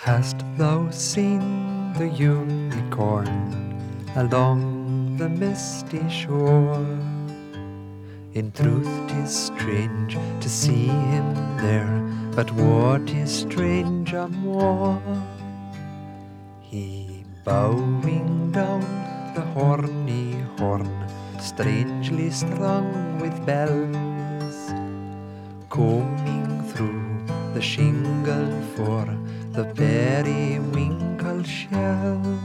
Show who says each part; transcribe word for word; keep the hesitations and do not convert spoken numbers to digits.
Speaker 1: Hast thou seen the unicorn along the misty shore? In truth 'tis strange to see him there, but what is stranger more? He bowing down the horny horn, strangely strung with bells, combing through the shingle for the periwinkle shell.